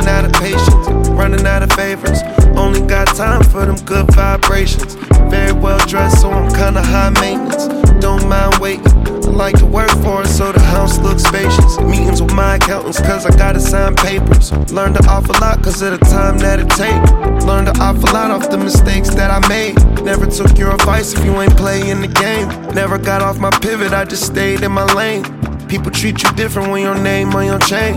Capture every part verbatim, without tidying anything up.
out of patience, running out of favors. Only got time for them good vibrations. Very well dressed, so I'm kinda high maintenance. Don't mind waiting, I like to work for it, so the house looks spacious. Meetings with my accountants, cause I gotta sign papers. Learned an awful lot, cause of the time that it take. Learned an awful lot off the mistakes that I made. Never took your advice if you ain't playing the game. Never got off my pivot, I just stayed in my lane. People treat you different when your name on your chain.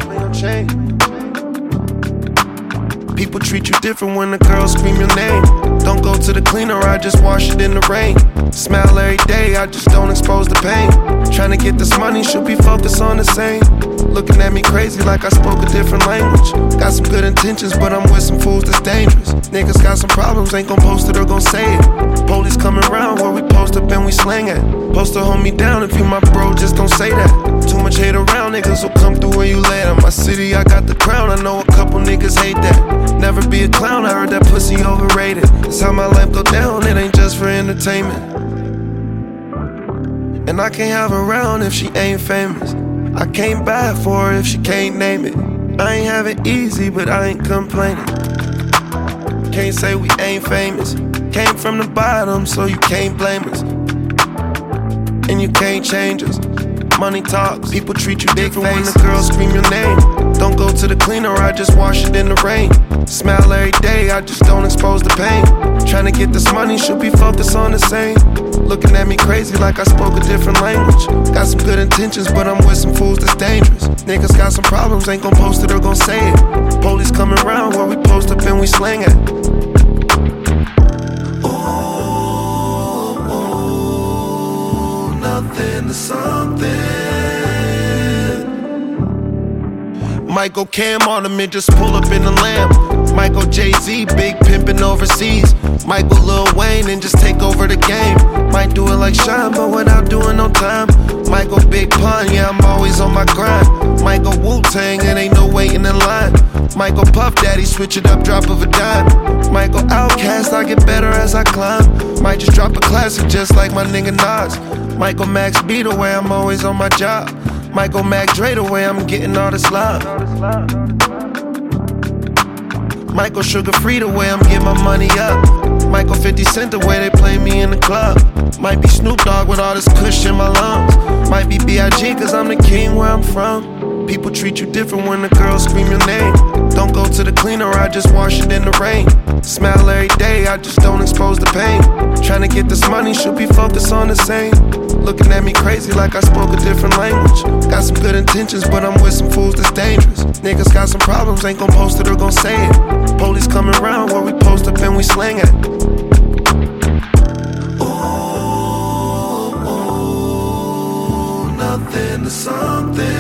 People treat you different when the girls scream your name. Don't go to the cleaner, I just wash it in the rain. Smile every day, I just don't expose the pain. Tryna get this money, should be focused on the same. Looking at me crazy like I spoke a different language. Got some good intentions, but I'm with some fools that's dangerous. Niggas got some problems, ain't gon' post it or gon' say it. Police coming around where we post up and we slang at. Post to hold me down if you my bro, just don't say that. Too much hate around, niggas will come through where you lay at. My city, I got the crown, I know a couple niggas hate that. Never be a clown, I heard that pussy overrated. That's how my life go down, it ain't just for entertainment. And I can't have her around if she ain't famous. I can't buy it for her if she can't name it. I ain't have it easy, but I ain't complaining. Can't say we ain't famous. Came from the bottom, so you can't blame us. And you can't change us. Money talks, people treat you different when the girls scream your name. Don't go to the cleaner, I just wash it in the rain. Smile every day, I just don't expose the pain. Tryna get this money, should be focused on the same. Looking at me crazy like I spoke a different language. Got some good intentions, but I'm with some fools that's dangerous. Niggas got some problems, ain't gon' post it or gon' say it. Police coming around where we post up and we slang it. Ooh, nothing to something. Michael Cam on him and just pull up in the Lamb. Michael Jay-Z, big pimpin' overseas. Michael Lil Wayne and just take over the game. Might do it like Sean, but without doing no time. Michael Big Pun, yeah, I'm always on my grind. Michael Wu-Tang, and ain't no waiting in line. Michael Puff Daddy, switch it up, drop of a dime. Michael Outcast, I get better as I climb. Might just drop a classic just like my nigga Nas. Michael Max B, the way I'm always on my job. Michael Mac Dre, the way I'm getting all this love. Michael Sugar Free, the way I'm getting my money up. Michael fifty Cent, the way they play me in the club. Might be Snoop Dogg with all this kush in my lungs. Might be B I G cause I'm the king where I'm from. People treat you different when the girls scream your name. Don't go to the cleaner, I just wash it in the rain. Smile every day, I just don't expose the pain. Tryna get this money, should be focused on the same. Looking at me crazy like I spoke a different language. Got some good intentions, but I'm with some fools that's dangerous. Niggas got some problems, ain't gon' post it or gon' say it. Police coming around where we post up and we slang it. Ooh, ooh, nothing to something.